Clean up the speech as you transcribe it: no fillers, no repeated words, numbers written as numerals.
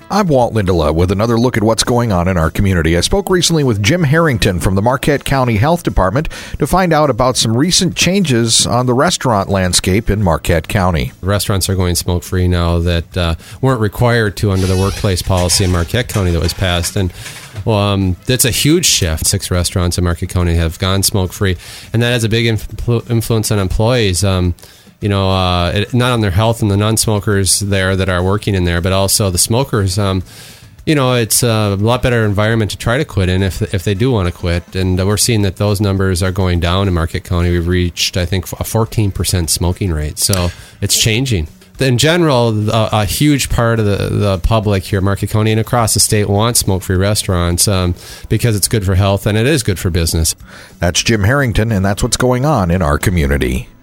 I'm Walt Lindela with another look at what's going on in our community. I spoke recently with Jim Harrington from the Marquette County Health Department to find out about some recent changes on the restaurant landscape in Marquette County. Restaurants are going smoke-free now that weren't required to under the workplace policy in Marquette County that was passed. And that's a huge shift. 6 restaurants in Marquette County have gone smoke-free, and that has a big influence on employees. Not on their health and the non-smokers there that are working in there, but also the smokers. It's a lot better environment to try to quit in if they do want to quit. And we're seeing that those numbers are going down in Marquette County. We've reached, I think, a 14% smoking rate. So it's changing. In general, a huge part of the public here in Marquette County and across the state wants smoke-free restaurants because it's good for health and it is good for business. That's Jim Harrington, and that's what's going on in our community.